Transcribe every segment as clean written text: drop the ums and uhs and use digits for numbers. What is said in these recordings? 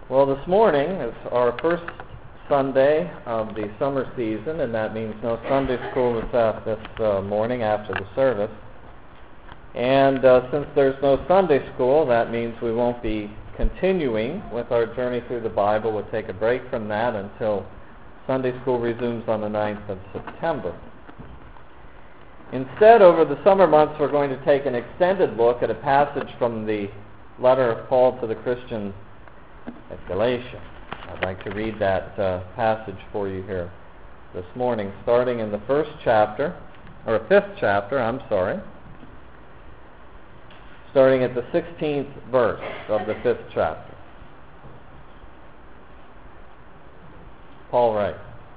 Well, this morning is our first Sunday of the summer season, and that means no Sunday school this morning after the service. And since there's no Sunday school, that means we won't be continuing with our journey through the Bible. We'll take a break from that until Sunday school resumes on the 9th of September. Instead, over the summer months, we're going to take an extended look at a passage from the letter of Paul to the Christians at Galatia. I'd like to read that passage for you here this morning, starting in the fifth chapter, starting at the 16th verse of the 5th chapter. Paul writes,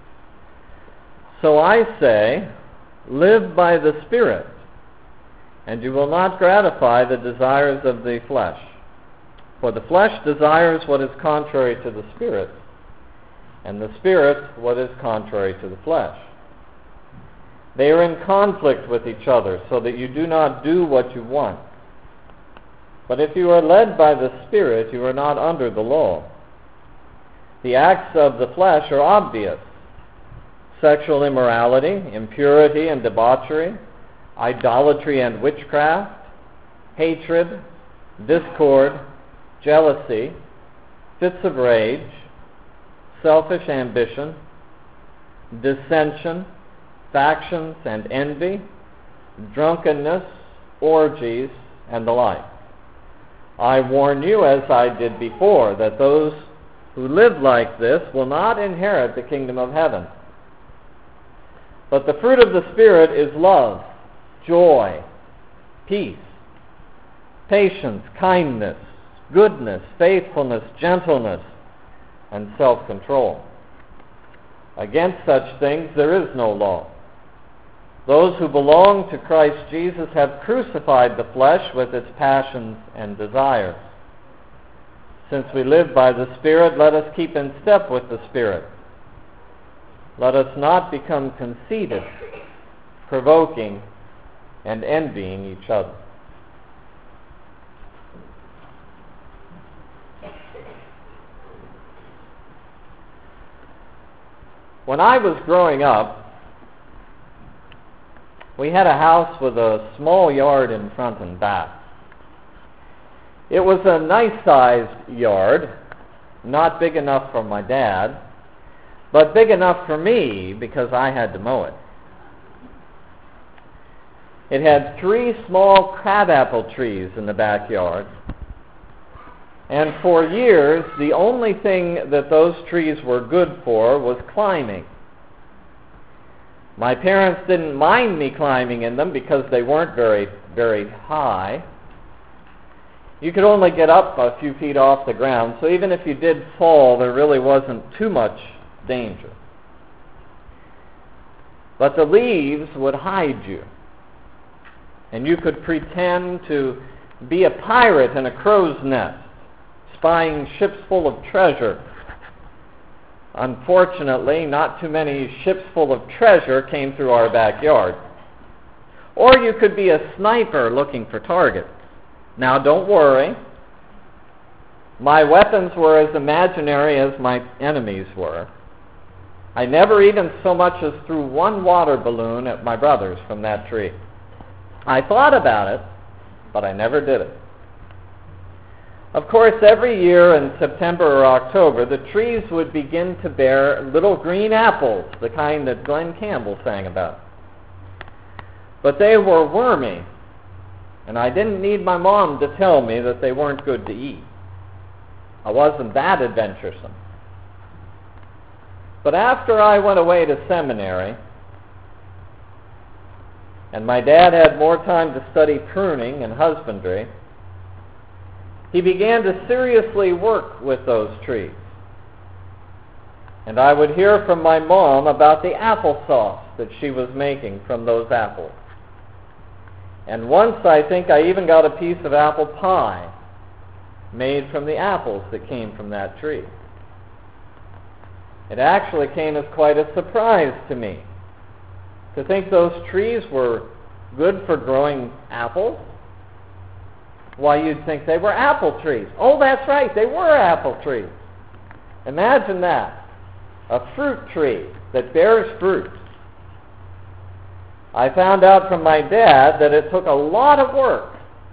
"So I say, live by the Spirit, and you will not gratify the desires of the flesh. For the flesh desires what is contrary to the Spirit, and the Spirit what is contrary to the flesh. They are in conflict with each other, so that you do not do what you want. But if you are led by the Spirit, you are not under the law. The acts of the flesh are obvious: sexual immorality, impurity and debauchery, idolatry and witchcraft, hatred, discord, jealousy, fits of rage, selfish ambition, dissension, factions and envy, drunkenness, orgies, and the like. I warn you, as I did before, that those who live like this will not inherit the kingdom of heaven. But the fruit of the Spirit is love, joy, peace, patience, kindness, goodness, faithfulness, gentleness, and self-control. Against such things there is no law. Those who belong to Christ Jesus have crucified the flesh with its passions and desires. Since we live by the Spirit, let us keep in step with the Spirit. Let us not become conceited, provoking, and envying each other." When I was growing up, we had a house with a small yard in front and back. It was a nice-sized yard, not big enough for my dad, but big enough for me because I had to mow it. It had 3 small crabapple trees in the backyard, and for years the only thing that those trees were good for was climbing. My parents didn't mind me climbing in them because they weren't very, very high. You could only get up a few feet off the ground, so even if you did fall, there really wasn't too much danger. But the leaves would hide you, and you could pretend to be a pirate in a crow's nest, spying ships full of treasure. Unfortunately, not too many ships full of treasure came through our backyard. Or you could be a sniper looking for targets. Now, don't worry. My weapons were as imaginary as my enemies were. I never even so much as threw one water balloon at my brothers from that tree. I thought about it, but I never did it. Of course, every year in September or October, the trees would begin to bear little green apples, the kind that Glenn Campbell sang about. But they were wormy, and I didn't need my mom to tell me that they weren't good to eat. I wasn't that adventuresome. But after I went away to seminary, and my dad had more time to study pruning and husbandry, he began to seriously work with those trees. And I would hear from my mom about the applesauce that she was making from those apples. And once I think I even got a piece of apple pie made from the apples that came from that tree. It actually came as quite a surprise to me to think those trees were good for growing apples. Why, you'd think they were apple trees. Oh, that's right, they were apple trees. Imagine that. A fruit tree that bears fruit. I found out from my dad that it took a lot of work.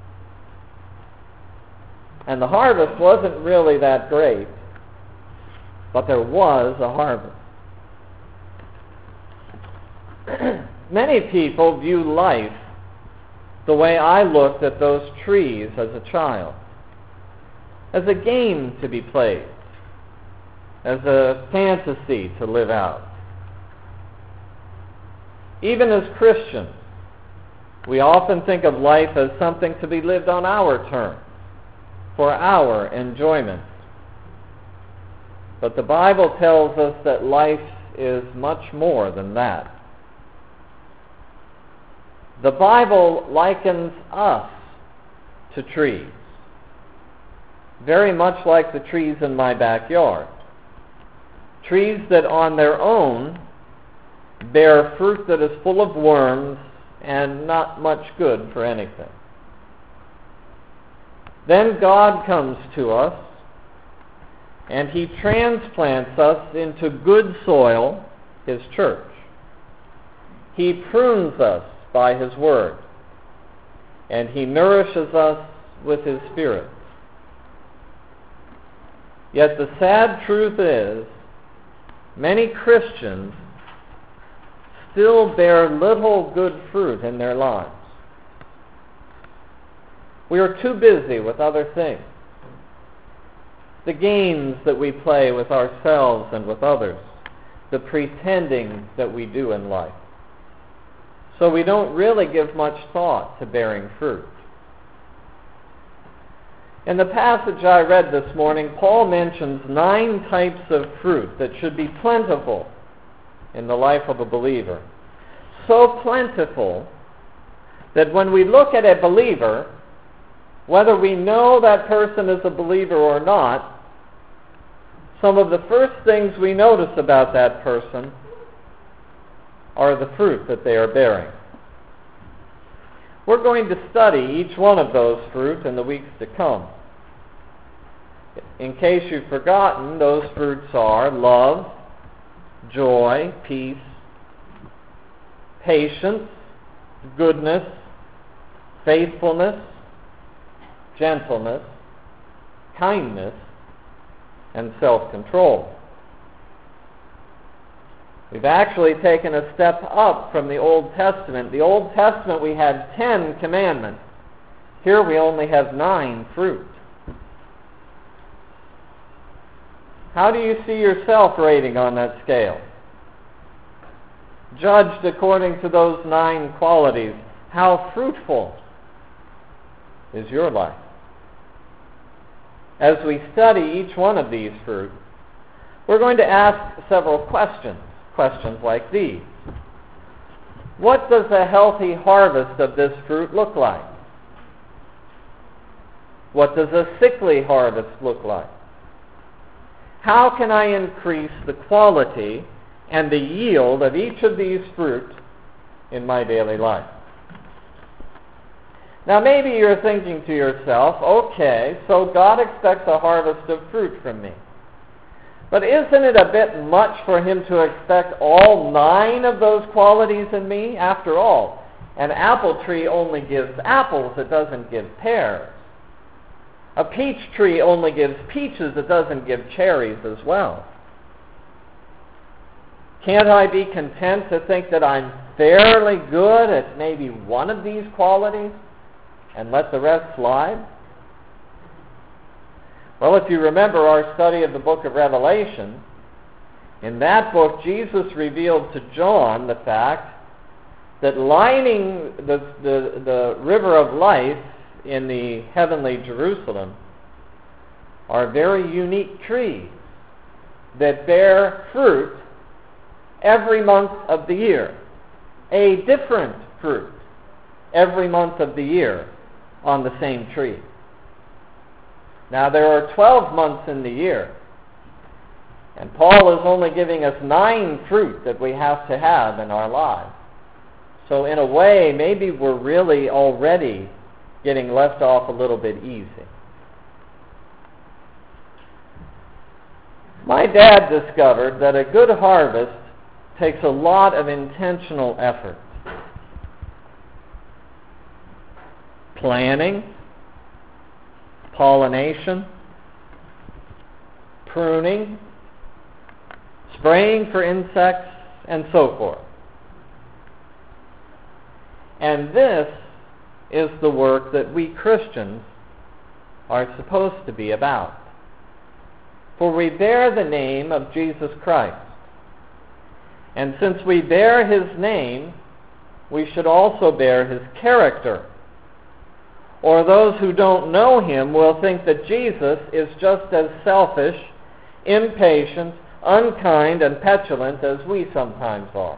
And the harvest wasn't really that great, but there was a harvest. Many people view life the way I looked at those trees as a child, as a game to be played, as a fantasy to live out. Even as Christians, we often think of life as something to be lived on our terms, for our enjoyment. But the Bible tells us that life is much more than that. The Bible likens us to trees, very much like the trees in my backyard. Trees that on their own bear fruit that is full of worms and not much good for anything. Then God comes to us and He transplants us into good soil, His church. He prunes us by His Word, and He nourishes us with His Spirit. Yet the sad truth is, many Christians still bear little good fruit in their lives. We are too busy with other things. The games that we play with ourselves and with others, the pretending that we do in life. So we don't really give much thought to bearing fruit. In the passage I read this morning, Paul mentions 9 types of fruit that should be plentiful in the life of a believer. So plentiful that when we look at a believer, whether we know that person is a believer or not, some of the first things we notice about that person are the fruit that they are bearing. We're going to study each one of those fruit in the weeks to come. In case you've forgotten, those fruits are love, joy, peace, patience, goodness, faithfulness, gentleness, kindness, and self-control. We've actually taken a step up from the Old Testament. The Old Testament we had 10 commandments. Here we only have 9 fruit. How do you see yourself rating on that scale? Judged according to those 9 qualities, how fruitful is your life? As we study each one of these fruit, we're going to ask several questions. Questions like these. What does a healthy harvest of this fruit look like? What does a sickly harvest look like? How can I increase the quality and the yield of each of these fruit in my daily life? Now maybe you're thinking to yourself, okay, so God expects a harvest of fruit from me. But isn't it a bit much for Him to expect all 9 of those qualities in me? After all, an apple tree only gives apples, it doesn't give pears. A peach tree only gives peaches, it doesn't give cherries as well. Can't I be content to think that I'm fairly good at maybe one of these qualities and let the rest slide? Well, if you remember our study of the book of Revelation, in that book Jesus revealed to John the fact that lining the river of life in the heavenly Jerusalem are very unique trees that bear fruit every month of the year, a different fruit every month of the year on the same tree. Now there are 12 months in the year, and Paul is only giving us 9 fruit that we have to have in our lives. So in a way, maybe we're really already getting left off a little bit easy. My dad discovered that a good harvest takes a lot of intentional effort. Planning, pollination, pruning, spraying for insects, and so forth. And this is the work that we Christians are supposed to be about. For we bear the name of Jesus Christ. And since we bear his name, we should also bear his character. Or those who don't know him will think that Jesus is just as selfish, impatient, unkind, and petulant as we sometimes are.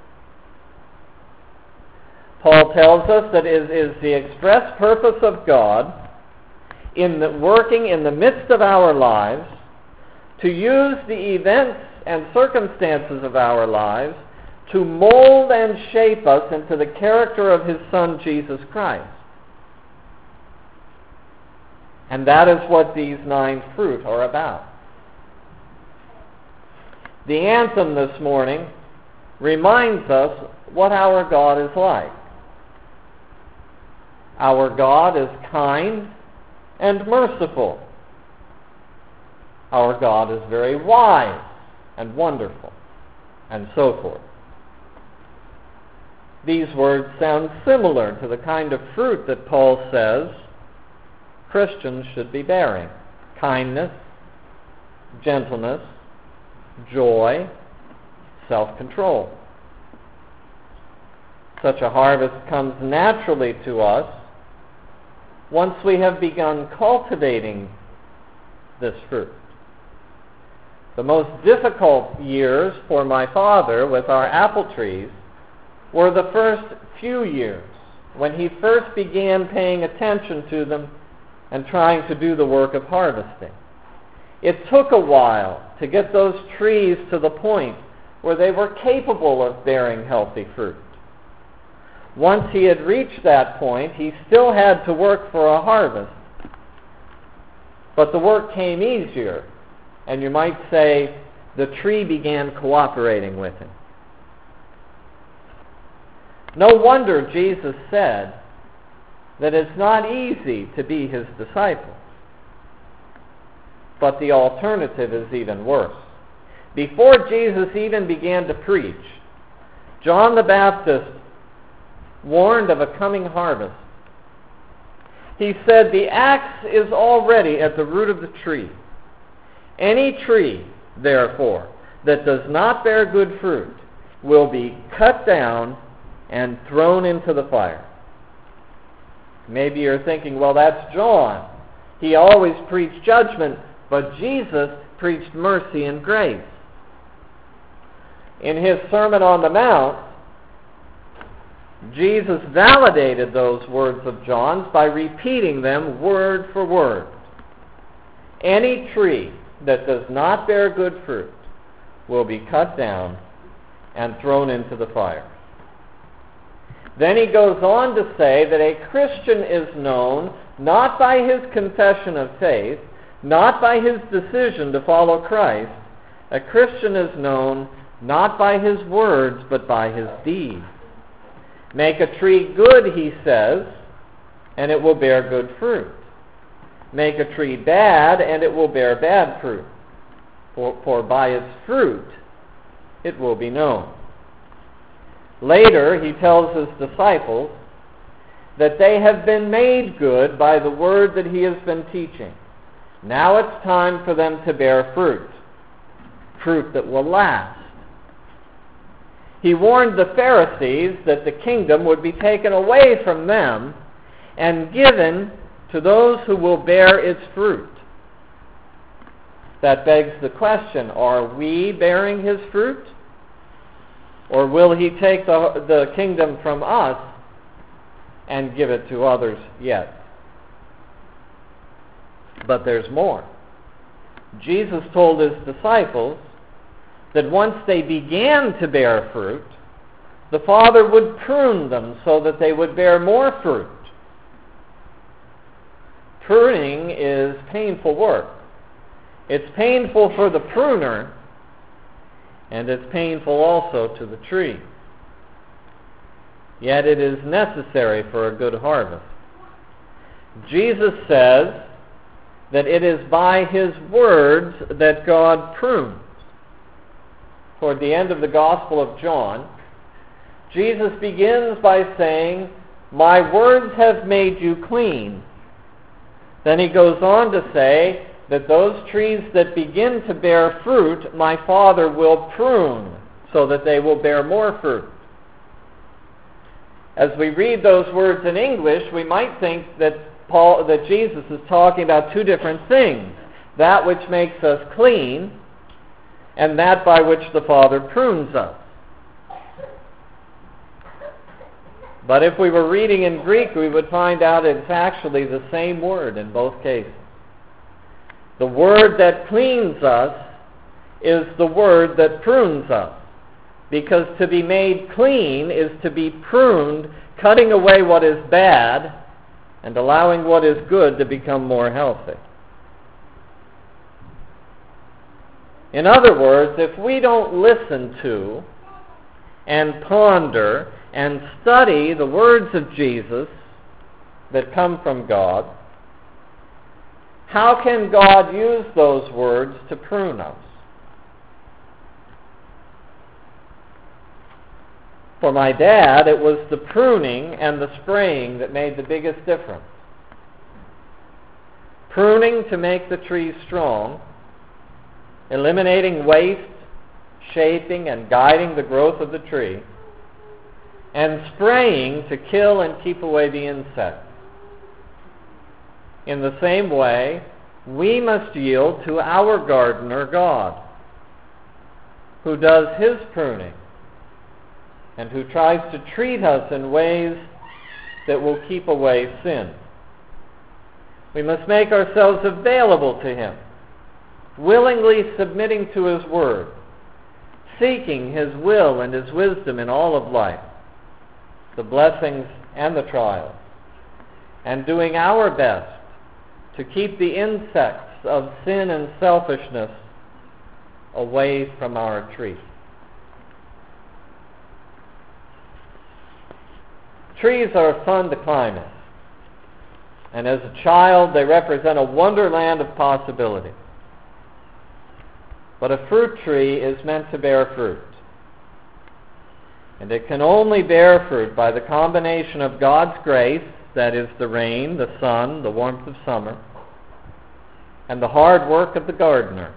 Paul tells us that it is the express purpose of God working in the midst of our lives to use the events and circumstances of our lives to mold and shape us into the character of his Son, Jesus Christ. And that is what these 9 fruit are about. The anthem this morning reminds us what our God is like. Our God is kind and merciful. Our God is very wise and wonderful, and so forth. These words sound similar to the kind of fruit that Paul says Christians should be bearing: kindness, gentleness, joy, self-control. Such a harvest comes naturally to us once we have begun cultivating this fruit. The most difficult years for my father with our apple trees were the first few years, when he first began paying attention to them and trying to do the work of harvesting. It took a while to get those trees to the point where they were capable of bearing healthy fruit. Once he had reached that point, he still had to work for a harvest. But the work came easier, and you might say the tree began cooperating with him. No wonder Jesus said that it's not easy to be his disciple. But the alternative is even worse. Before Jesus even began to preach, John the Baptist warned of a coming harvest. He said, "The axe is already at the root of the tree. Any tree, therefore, that does not bear good fruit will be cut down and thrown into the fire." Maybe you're thinking, well, that's John. He always preached judgment, but Jesus preached mercy and grace. In his Sermon on the Mount, Jesus validated those words of John's by repeating them word for word. Any tree that does not bear good fruit will be cut down and thrown into the fire. Then he goes on to say that a Christian is known not by his confession of faith, not by his decision to follow Christ. A Christian is known not by his words, but by his deeds. Make a tree good, he says, and it will bear good fruit. Make a tree bad, and it will bear bad fruit. For by its fruit it will be known. Later, he tells his disciples that they have been made good by the word that he has been teaching. Now it's time for them to bear fruit, fruit that will last. He warned the Pharisees that the kingdom would be taken away from them and given to those who will bear its fruit. That begs the question, are we bearing his fruit? Or will he take the kingdom from us and give it to others yet? But there's more. Jesus told his disciples that once they began to bear fruit, the Father would prune them so that they would bear more fruit. Pruning is painful work. It's painful for the pruner, and it's painful also to the tree. Yet it is necessary for a good harvest. Jesus says that it is by his words that God prunes. Toward the end of the Gospel of John, Jesus begins by saying, "My words have made you clean." Then he goes on to say that those trees that begin to bear fruit, my Father will prune so that they will bear more fruit. As we read those words in English, we might think that Jesus is talking about two different things: that which makes us clean and that by which the Father prunes us. But if we were reading in Greek, we would find out it's actually the same word in both cases. The word that cleans us is the word that prunes us. Because to be made clean is to be pruned, cutting away what is bad and allowing what is good to become more healthy. In other words, if we don't listen to and ponder and study the words of Jesus that come from God, how can God use those words to prune us? For my dad, it was the pruning and the spraying that made the biggest difference. Pruning to make the tree strong, eliminating waste, shaping and guiding the growth of the tree, and spraying to kill and keep away the insects. In the same way, we must yield to our gardener, God, who does his pruning and who tries to treat us in ways that will keep away sin. We must make ourselves available to him, willingly submitting to his word, seeking his will and his wisdom in all of life, the blessings and the trials, and doing our best to keep the insects of sin and selfishness away from our tree. Trees are fun to climb in, and as a child they represent a wonderland of possibility. But a fruit tree is meant to bear fruit. And it can only bear fruit by the combination of God's grace, that is the rain, the sun, the warmth of summer, and the hard work of the gardener.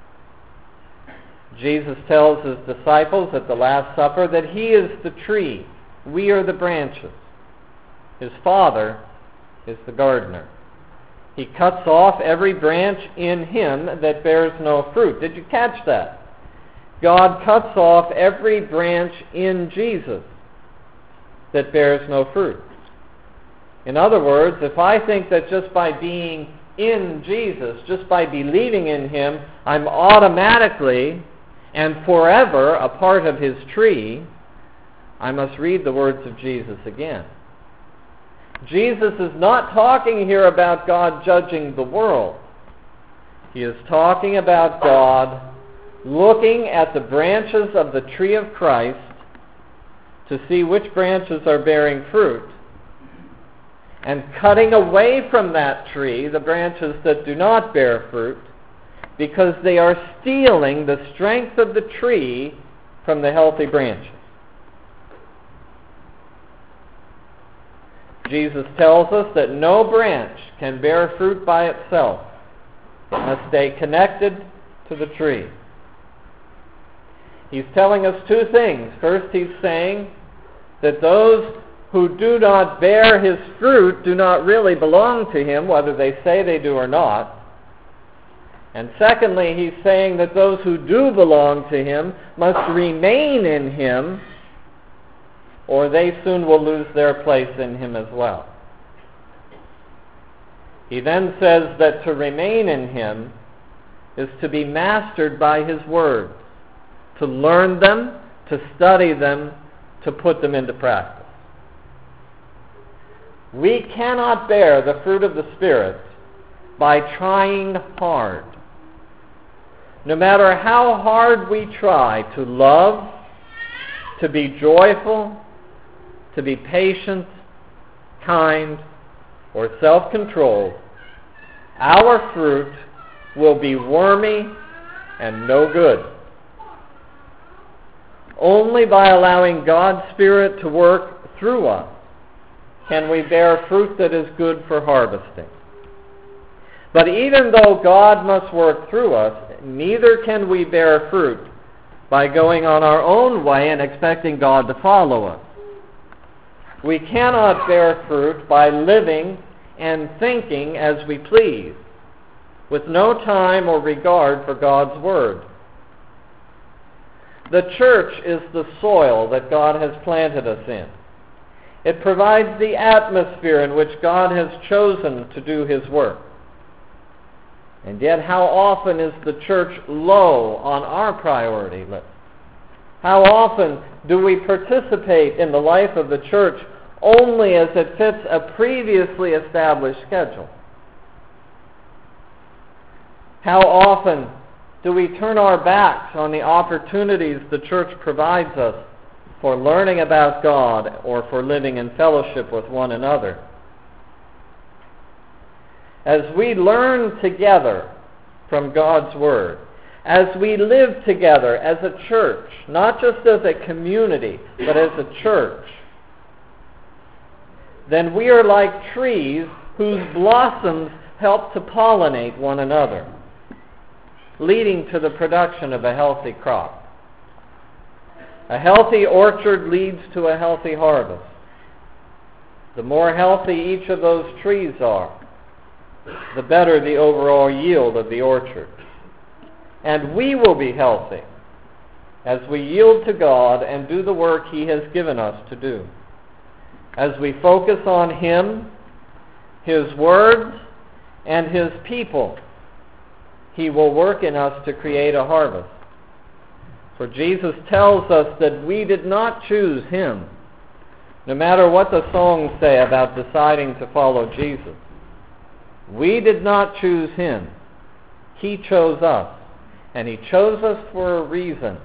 Jesus tells his disciples at the Last Supper that he is the tree, we are the branches. His Father is the gardener. He cuts off every branch in him that bears no fruit. Did you catch that? God cuts off every branch in Jesus that bears no fruit. In other words, if I think that just by being in Jesus, just by believing in him, I'm automatically and forever a part of his tree, I must read the words of Jesus again. Jesus is not talking here about God judging the world. He is talking about God looking at the branches of the tree of Christ to see which branches are bearing fruit, and cutting away from that tree the branches that do not bear fruit, because they are stealing the strength of the tree from the healthy branches. Jesus tells us that no branch can bear fruit by itself. It must stay connected to the tree. He's telling us two things. First, he's saying that those who do not bear his fruit do not really belong to him, whether they say they do or not. And secondly, he's saying that those who do belong to him must remain in him, or they soon will lose their place in him as well. He then says that to remain in him is to be mastered by his words, to learn them, to study them, to put them into practice. We cannot bear the fruit of the Spirit by trying hard. no matter how hard we try to love, to be joyful, to be patient, kind, or self-controlled, our fruit will be wormy and no good. Only by allowing God's Spirit to work through us can we bear fruit that is good for harvesting. But even though God must work through us, neither can we bear fruit by going on our own way and expecting God to follow us. We cannot bear fruit by living and thinking as we please, with no time or regard for God's Word. The church is the soil that God has planted us in. It provides the atmosphere in which God has chosen to do His work. And yet, how often is the church low on our priority list? How often do we participate in the life of the church only as it fits a previously established schedule? How often do we turn our backs on the opportunities the church provides us for learning about God or for living in fellowship with one another? As we learn together from God's Word, as we live together as a church, not just as a community, but as a church, then we are like trees whose blossoms help to pollinate one another, leading to the production of a healthy crop. A healthy orchard leads to a healthy harvest. The more healthy each of those trees are, the better the overall yield of the orchard. And we will be healthy as we yield to God and do the work He has given us to do. As we focus on Him, His words, and His people, He will work in us to create a harvest. For Jesus tells us that we did not choose Him, no matter what the songs say about deciding to follow Jesus. We did not choose Him. He chose us. And He chose us for a reason,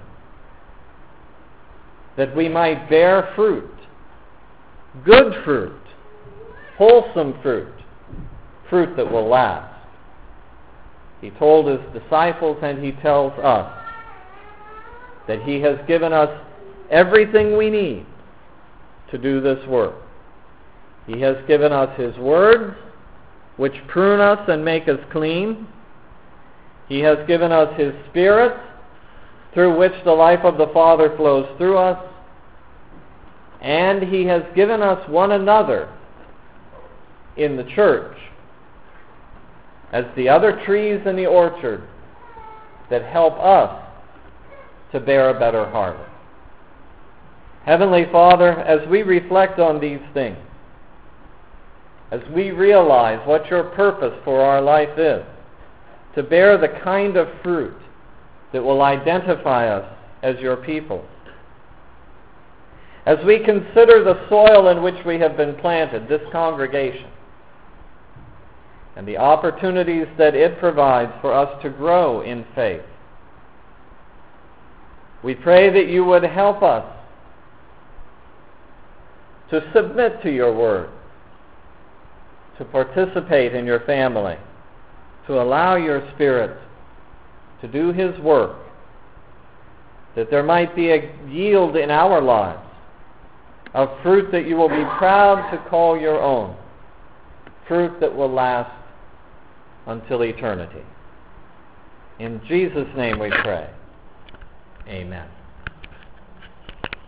that we might bear fruit, good fruit, wholesome fruit, fruit that will last. He told His disciples, and He tells us, that He has given us everything we need to do this work. He has given us His words, which prune us and make us clean. He has given us His Spirit, through which the life of the Father flows through us. And He has given us one another in the church as the other trees in the orchard that help us to bear a better harvest. Heavenly Father, as we reflect on these things, as we realize what Your purpose for our life is, to bear the kind of fruit that will identify us as Your people, as we consider the soil in which we have been planted, this congregation, and the opportunities that it provides for us to grow in faith, we pray that You would help us to submit to Your word, to participate in Your family, to allow Your Spirit to do His work, that there might be a yield in our lives of fruit that You will be proud to call Your own, fruit that will last until eternity. In Jesus' name we pray. Amen.